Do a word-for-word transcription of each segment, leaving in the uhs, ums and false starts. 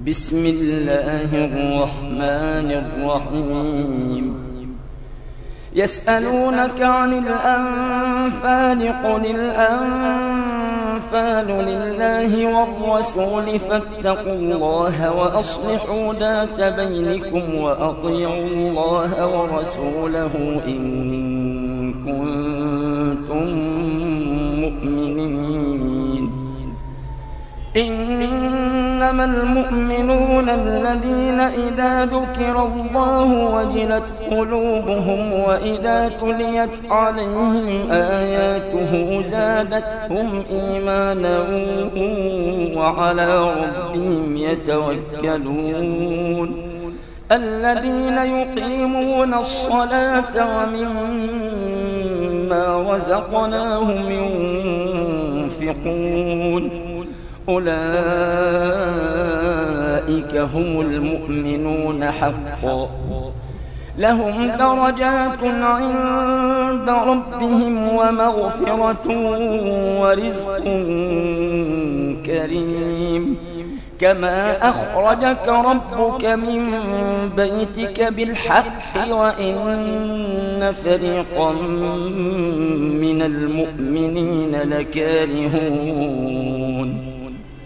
بسم الله الرحمن الرحيم يسألونك عن الأنفال قل الأنفال لله والرسول فاتقوا الله وأصلحوا ذات بينكم وأطيعوا الله ورسوله إن كنتم مؤمنين. إنما المؤمنون الذين إذا ذكر الله وجلت قلوبهم وإذا تليت عليهم آياته زادتهم إيمانا وعلى ربهم يتوكلون. الذين يقيمون الصلاة ومما رزقناهم ينفقون أولئك هم المؤمنون حقا لهم درجات عند ربهم ومغفرة ورزق كريم. كما أخرجك ربك من بيتك بالحق وإن فريقا من المؤمنين لكارهون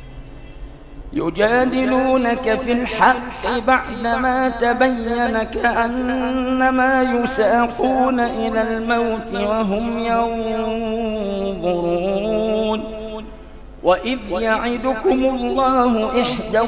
يجادلونك في الحق بعدما تبين كأنما يساقون إلى الموت وهم ينظرون. وإذ يعدكم الله إحدى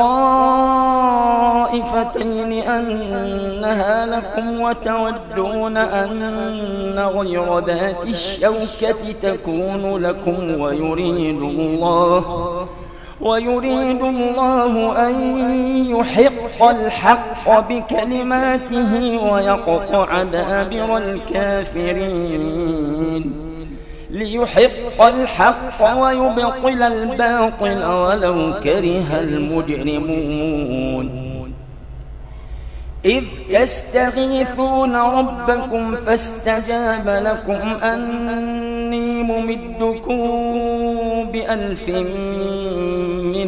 الطائفتين أنها لكم وتودون أن غير ذات الشوكة تكون لكم ويريد الله ويريد الله أن يحق الحق بكلماته ويقطع دابر الكافرين ليحق الحق ويبطل الباطل ولو كره المجرمون. إذ تستغيثون ربكم فاستجاب لكم أني ممدكم بألف من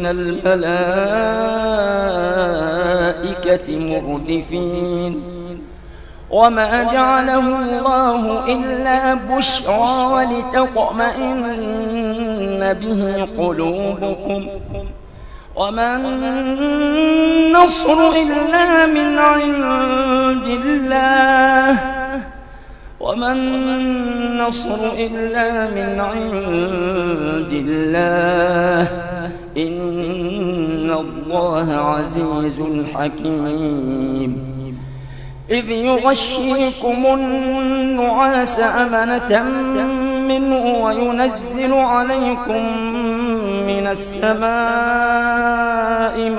الملائكة مردفين. وما جعله الله إلا بشرى ولتطمئن به قلوبكم وما النصر إلا من عند الله وما النصر إلا من عند الله إن الله عزيز حكيم. إذ يغشيكم النعاس أمنة منه وينزل عليكم من السماء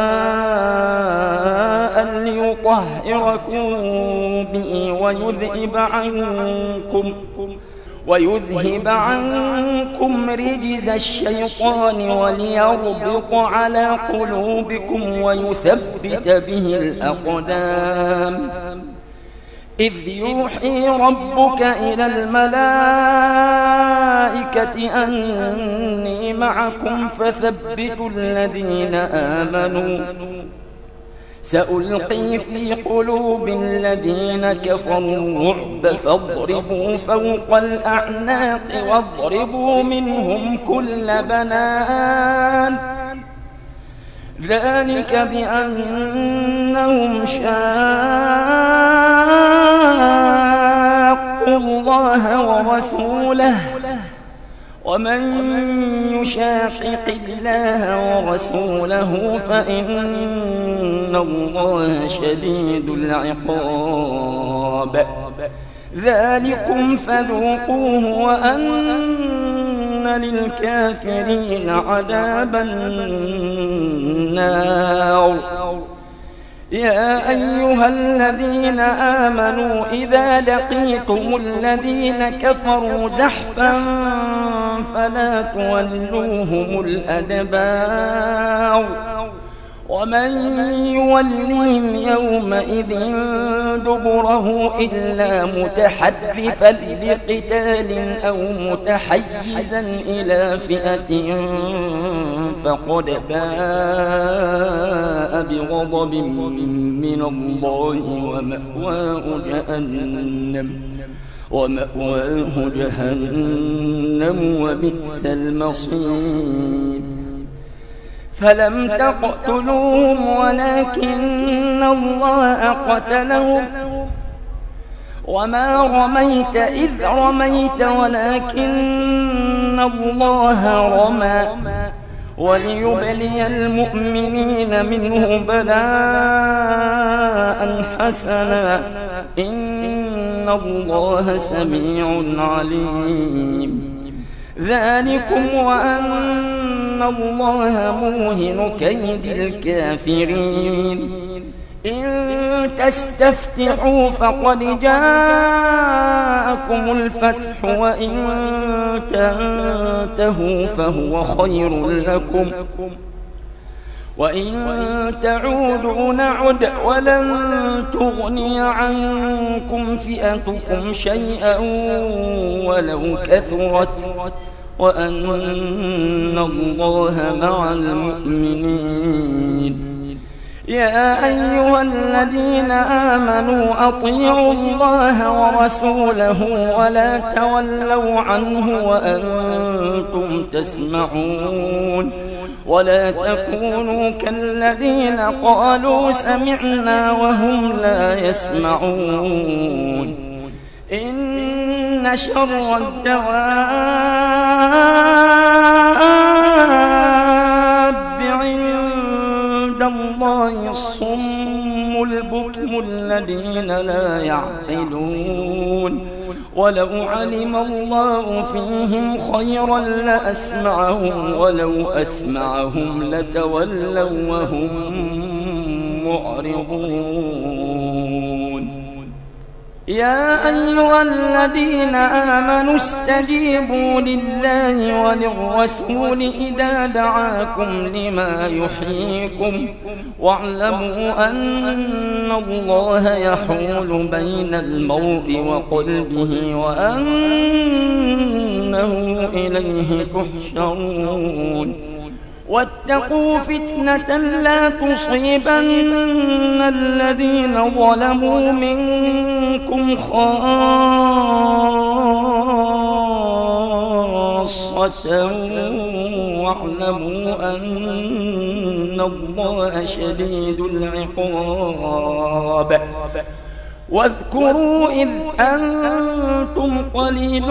ماء ليطهركم به ويذهب عنكم ويذهب عنكم رجز الشيطان وليربط على قلوبكم ويثبت به الأقدام. إذ يوحي ربك إلى الملائكة أني معكم فثبتوا الذين آمنوا سألقي في قلوب الذين كفروا الرعب فاضربوا فوق الأعناق واضربوا منهم كل بنان. ذلك بأنهم شاقوا الله ورسوله ومن يشاقق الله ورسوله فإن الله شديد العقاب. ذلكم فذوقوه وأن للكافرين عذاب النار. يا أيها الذين آمنوا إذا لقيتم الذين كفروا زحفا فلا تولوهم الأدبار ومن يوليهم يومئذ دبره إلا متحرفا لقتال أو متحيزا إلى فئة فقد باء بغضب من الله ومأواه جهنم ومأواه جهنم وبئس المصير فلم تقتلوهم ولكن الله قتلهم وما رميت إذ رميت ولكن الله رمى وليبلي المؤمنين منه بلاء حسنا إن الله سميع عليم ذلكم وأن الله موهن كيد الكافرين إن تستفتحوا فقد جاءكم الفتح وإن تنتهوا فهو خير لكم وإن تعودوا نعد ولن تغني عنكم فئتكم شيئا ولو كثرت وأن الله مع المؤمنين يا أيها الذين آمنوا أطيعوا الله ورسوله ولا تولوا عنه وأنتم تسمعون ولا تكونوا كالذين قالوا سمعنا وهم لا يسمعون إن شر الدواب عند الله الصم البكم الذين لا يعقلون ولو علم الله فيهم خيرا لأسمعهم ولو أسمعهم لتولوا وهم معرضون يا أيها الذين آمنوا استجيبوا لله وللرسول إذا دعاكم لما يحييكم واعلموا أن الله يحول بين المرء وقلبه وأنه إليه تحشرون واتقوا فتنة لا تصيبن الذين ظلموا منكم خاصة واعلموا أن الله شديد العقاب واذكروا إذ أنتم قليل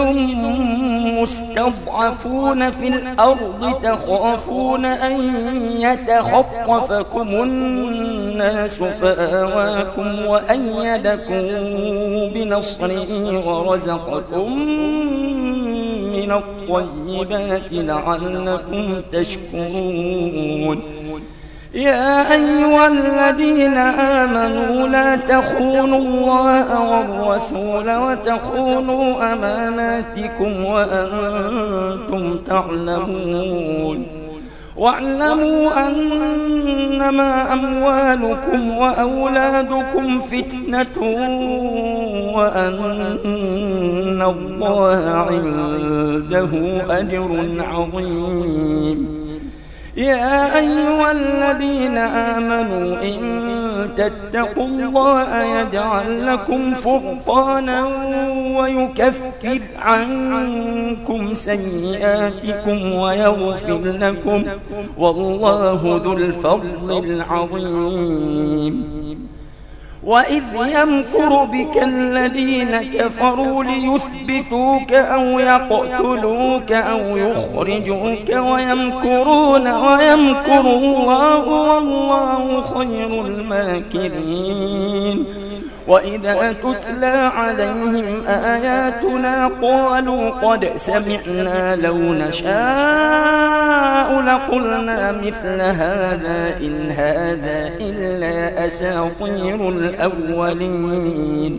مستضعفون في الأرض تخافون أن يتخطفكم الناس فآواكم وأيدكم بنصره ورزقكم من الطيبات لعلكم تشكرون يا أيها الذين آمنوا لا تخونوا الله والرسول وتخونوا أماناتكم وأنتم تعلمون واعلموا أنما أموالكم وأولادكم فتنة وأن الله عنده أجر عظيم يا أيها الذين آمنوا إن تتقوا الله يجعل لكم فرقانا ويكفر عنكم سيئاتكم ويغفر لكم والله ذو الفضل العظيم وإذ يمكر بك الذين كفروا ليثبتوك أو يقتلوك أو يخرجوك ويمكرون ويمكر الله والله خير الماكرين وإذا تتلى عليهم آياتنا قالوا قد سمعنا لو نشاء لقلنا مثل هذا إن هذا إلا أساطير الأولين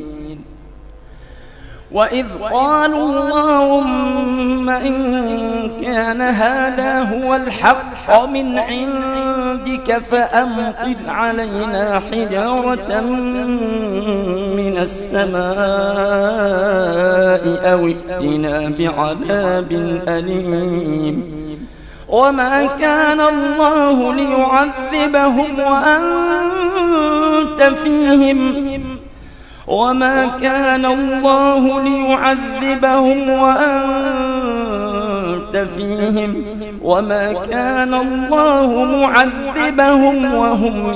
وإذ قالوا اللهم إن كان هذا هو الحق من عندك فأمطر علينا حجارة من السماء أو ائتنا بعذاب أليم وما كان الله ليعذبهم وأنت فيهم وما كان الله ليعذبهم وأنت فيهم وما كان الله معذبهم وهم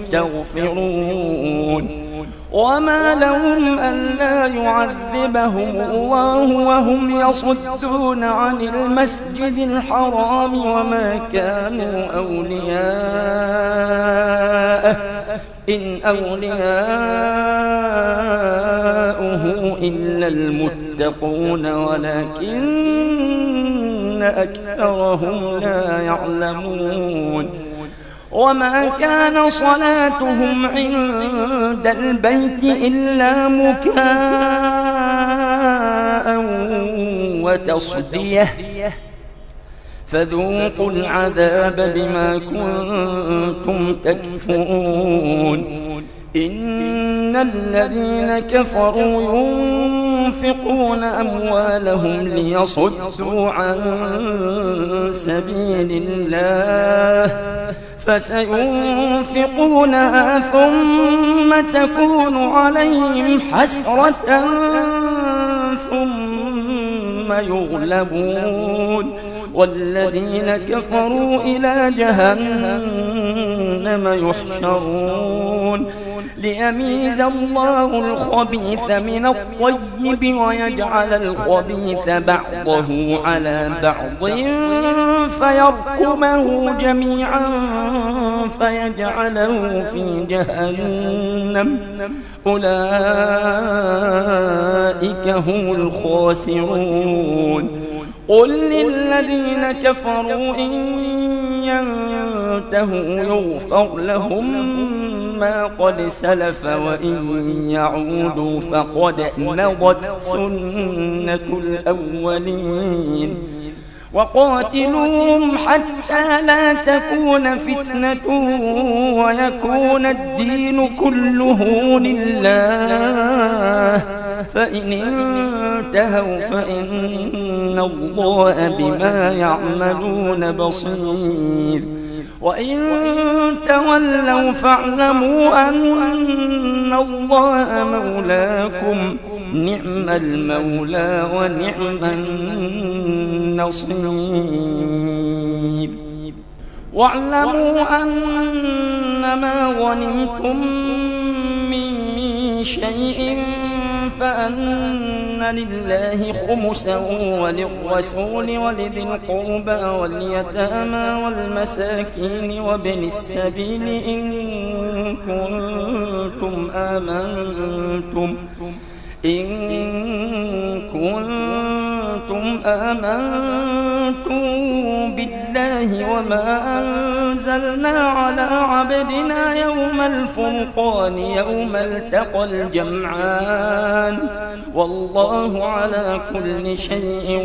يستغفرون وما لهم ألا يعذبهم الله وهم يصدون عن المسجد الحرام وما كانوا أولياءه إن أولياؤه إلا المتقون ولكن أكثرهم لا يعلمون وما كان صلاتهم عند البيت إلا مكاء وتصدية فذوقوا العذاب بما كنتم تكفرون إن الذين كفروا ينفقون أموالهم ليصدوا عن سبيل الله فسينفقونها ثم تكون عليهم حسرة ثم يغلبون والذين كفروا إلى جهنم يحشرون ليميز الله الخبيث من الطيب ويجعل الخبيث بعضه على بعض فيركمه جميعا فيجعله في جهنم أولئك هم الخاسرون قل للذين كفروا إن ينتهوا يغفر لهم ما قد سلف وإن يعودوا فقد مضت سنة الأولين وقاتلوهم حتى لا تكون فتنة ويكون الدين كله لله فإن انتهوا فإن الله بما يعملون بصير وإن تولوا فاعلموا أن الله مولاكم نعم المولى ونعم النصير واعلموا أنما غنمتم من شيء فأن لله خمسه وللرسول ولذي القربى واليتامى والمساكين وابن السبيل إن كنتم آمنتم إن كنتم آمنتم بالله وما أنزلنا على عبدنا يوم الفرقان يوم التقى الجمعان والله على كل شيء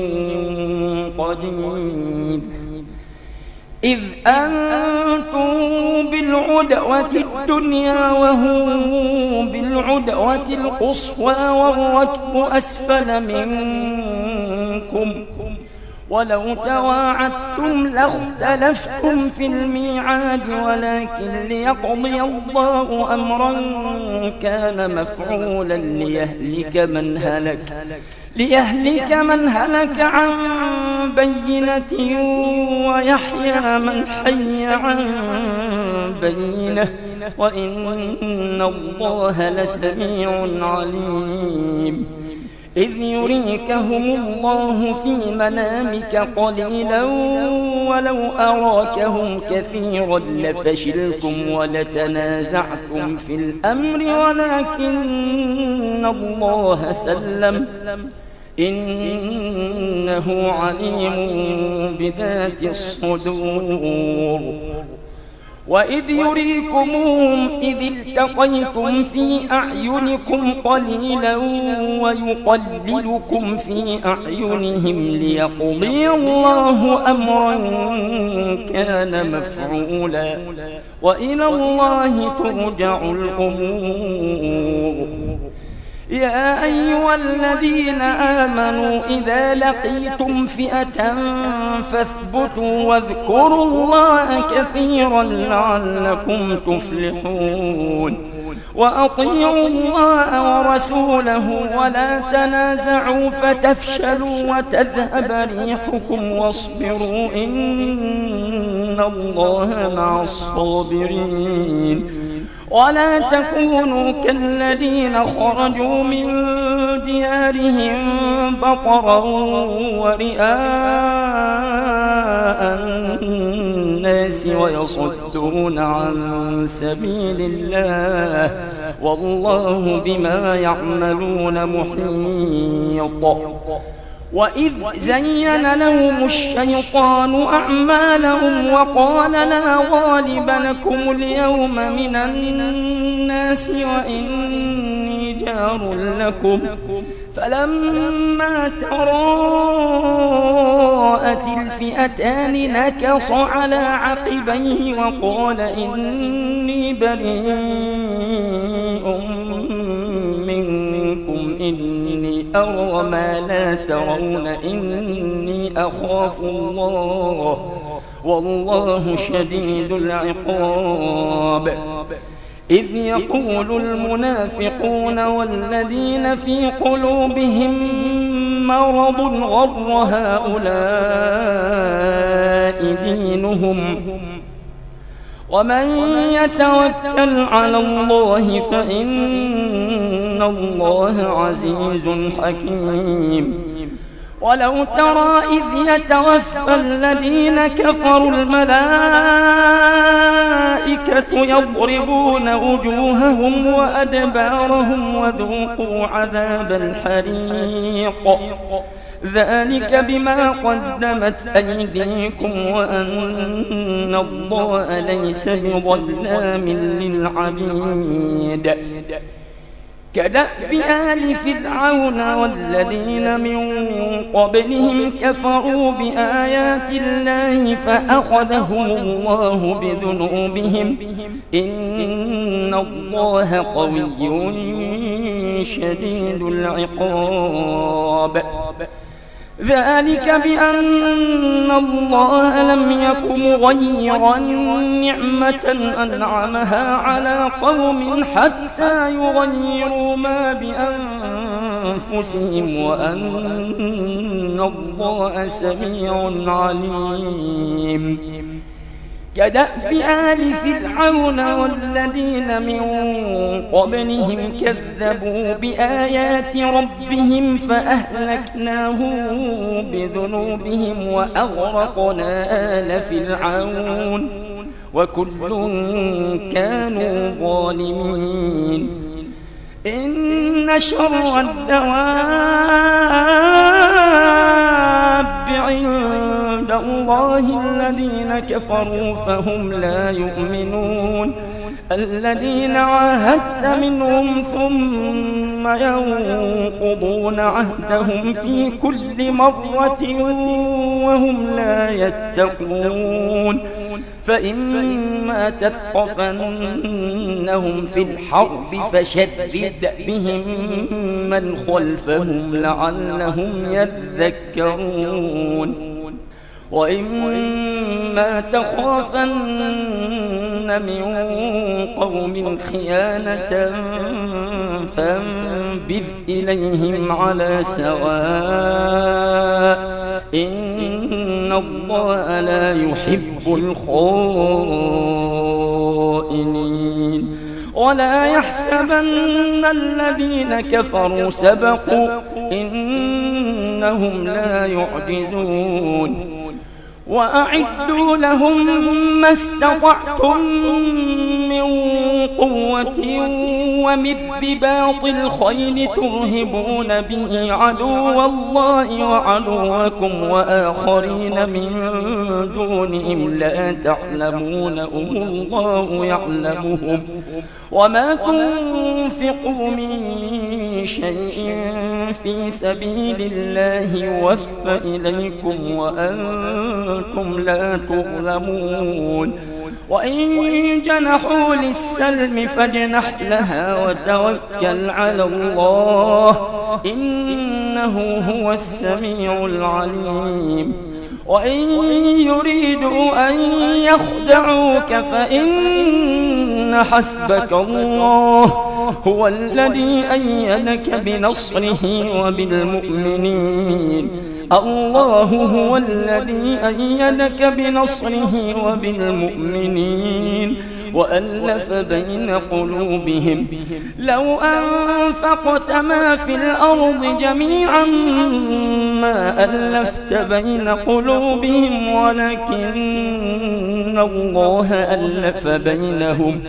قدير إذ أنتم بالعدوة الدنيا وهم بالعدوة القصوى والركب أسفل منكم ولو تواعدتم لاختلفتم في الميعاد ولكن ليقضي الله أمرا كان مفعولا ليهلك من هلك ليهلك من هلك عن بينة ويحيى من حي عن بينة وإن الله لسميع عليم إذ يريكهم الله في منامك قليلا ولو أراكهم كثيرا لفشلتم ولتنازعتم في الأمر ولكن الله سلم إنه عليم بذات الصدور وإذ يريكمهم إذ التقيتم في أعينكم قليلا ويقللكم في أعينهم ليقضي الله أمرا كان مفعولا وإلى الله ترجع الأمور يا أيها الذين آمنوا إذا لقيتم فئة فاثبتوا واذكروا الله كثيرا لعلكم تفلحون وأطيعوا الله ورسوله ولا تنازعوا فتفشلوا وتذهب ريحكم واصبروا إن الله مع الصابرين ولا تكونوا كالذين خرجوا من ديارهم بطرا ورئاء الناس ويصدون عن سبيل الله والله بما يعملون محيط. وإذ زين لهم الشيطان أعمالهم وقال لا غالب لكم اليوم من الناس وإني جار لكم فلما تراءت الفئتان نكص على عقبيه وقال إني بريء منكم إني أرى ما لا ترون إني أخاف الله والله شديد العقاب. إذ يقول المنافقون والذين في قلوبهم مرض غر هؤلاء دينهم ومن يتوكل على الله فإن الله عزيز حكيم. ولو ترى إذ يتوفى الذين كفروا الملائكة يضربون وجوههم وأدبارهم وذوقوا عذاب الحريق ذلك بما قدمت أيديكم وأن الله ليس بظلام للعبيد. كدأب آل فرعون والذين من قبلهم كفروا بآيات الله فأخذهم الله بذنوبهم إن الله قوي شديد العقاب. ذلك بأن الله لم يك مغيرا نعمة أنعمها على قوم حتى يغيروا ما بأنفسهم وأن الله سميع عليم. كدأب آل فرعون والذين من قبلهم كذبوا بآيات ربهم فأهلكناهم بذنوبهم وأغرقنا آل فرعون وكل كانوا ظالمين. إن شر الدواب عند الله الذين كفروا فهم لا يؤمنون الذين عاهدت منهم ثم ينقضون عهدهم في كل مرة وهم لا يتقون. فإما تثقفنهم في الحرب فشدد بهم من خلفهم لعلهم يذكرون. وإما تخافن من قوم خيانة فانبذ إليهم على سواء إن الله لا يحب الخائنين. ولا يحسبن الذين كفروا سبقوا إنهم لا يعجزون. وأعدوا لهم ما استطعتم من قوة ومن رباط الخيل ترهبون به عدو الله وعدوكم وآخرين من دونهم لا تعلمونهم الله يعلمهم وما تنفقوا من شيء في سبيل الله يوفى إليكم وأنتم لا تظلمون. وإن جنحوا للسلم فاجنح لها وتوكل على الله إنه هو السميع العليم وإن يريدوا أن يخدعوك فإن حسبك الله هو الذي أيدك بنصره وبالمؤمنين الله هو الذي أيدك بنصره وبالمؤمنين وألف بين قلوبهم لو أنفقت ما في الأرض جميعا ما ألفت بين قلوبهم ولكن الله ألف بينهم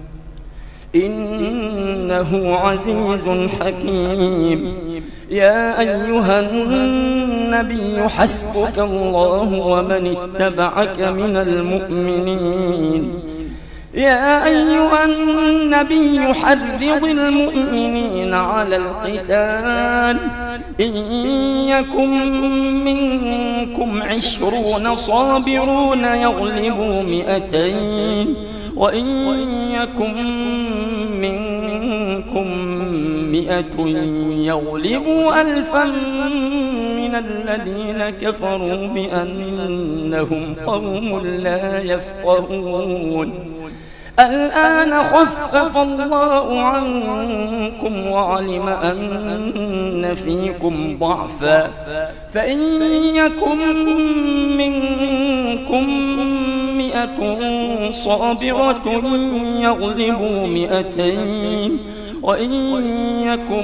إنه عزيز حكيم يا أيها النبي حسبك الله ومن اتبعك من المؤمنين يا أيها النبي حرض المؤمنين على القتال إن يكن منكم عشرون صابرون يغلبوا مئتين وإن يكن منكم مئة يغلبوا ألفا من الذين كفروا بأنهم قوم لا يفقهون الآن خفف الله عنكم وعلم أن فيكم ضعفا فإن يكن منكم مئة صابرة يغلبوا مئتين وإن يكن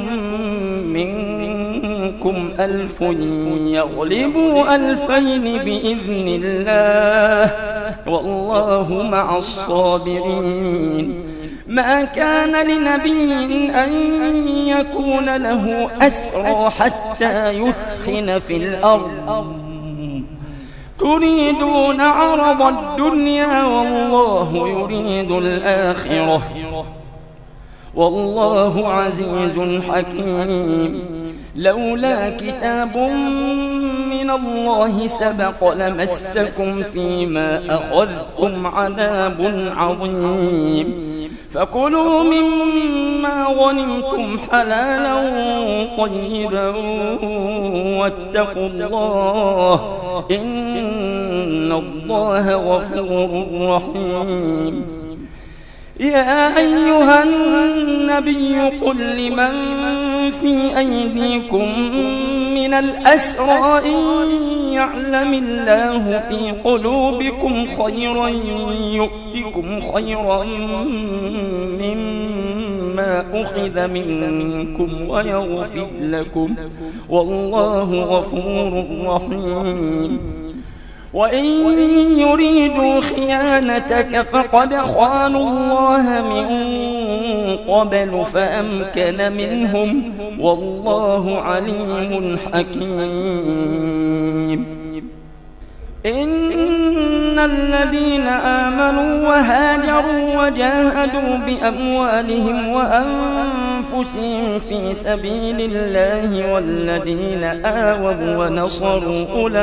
منكم ألف يغلبوا ألفين بإذن الله والله مع الصابرين ما كان لنبي أن يكون له أسرى حتى يثخن في الأرض تريدون عرض الدنيا والله يريد الآخرة والله عزيز حكيم لولا كتاب من الله سبق لمسكم فيما أخذتم عذاب عظيم فكلوا مما غنمتم حلالا طيبا واتقوا الله إن الله غفور رحيم يا أيها النبي قل لمن في أيديكم من الأسرى إن يعلم الله في قلوبكم خيرا يؤتكم خيرا مما أخذ منكم ويغفر لكم والله غفور رحيم وإن يريدوا خيانتك فقد خانوا الله من قبل فأمكن منهم والله عليم حكيم إن الذين آمنوا وهاجروا وجاهدوا بأموالهم وأنفسهم في سبيل الله والذين آووا ونصروا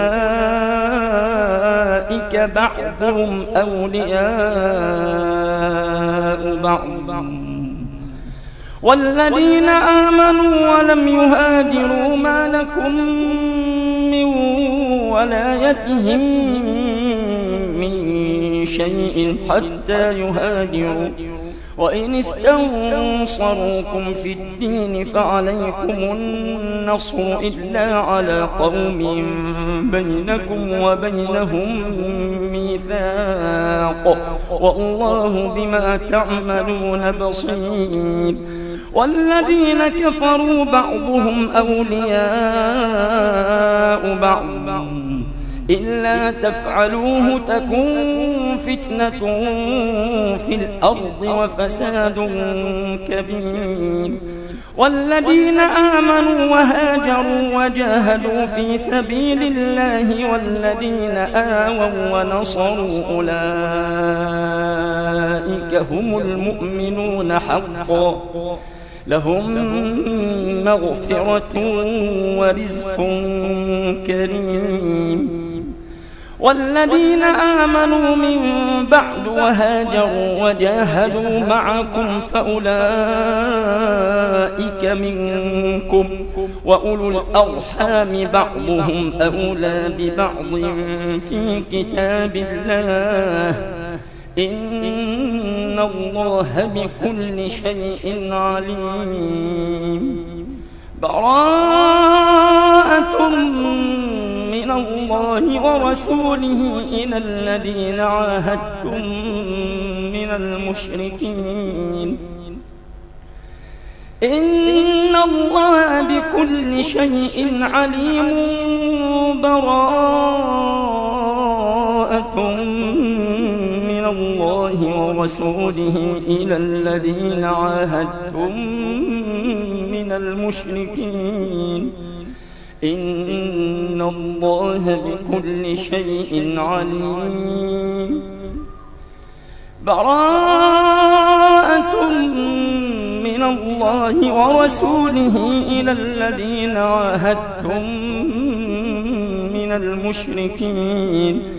أولئك بعضهم أولياء بعض والذين آمنوا ولم يهاجروا ما لكم من ولايتهم من شيء حتى يهاجروا وإن استنصروكم في الدين فعليكم النصر إلا على قوم بينكم وبينهم ميثاق والله بما تعملون بصير والذين كفروا بعضهم أولياء بعض إلا تفعلوه تكن فتنة في الأرض وفساد كبير والذين آمنوا وهاجروا وجاهدوا في سبيل الله والذين آووا ونصروا أولئك هم المؤمنون حقا لهم مغفرة ورزق كريم والذين آمنوا من بعد وهاجروا وجاهدوا معكم فأولئك منكم وأولو الأرحام بعضهم أولى ببعض في كتاب الله إن الله بكل شيء عليم. براءة من الله ورسوله إلى الذين عاهدتم من المشركين إن الله بكل شيء عليم. براءة من الله ورسوله إلى الذين عاهدتم من المشركين إن الله بكل شيء عليم. براءة من الله ورسوله إلى الذين عاهدتم من المشركين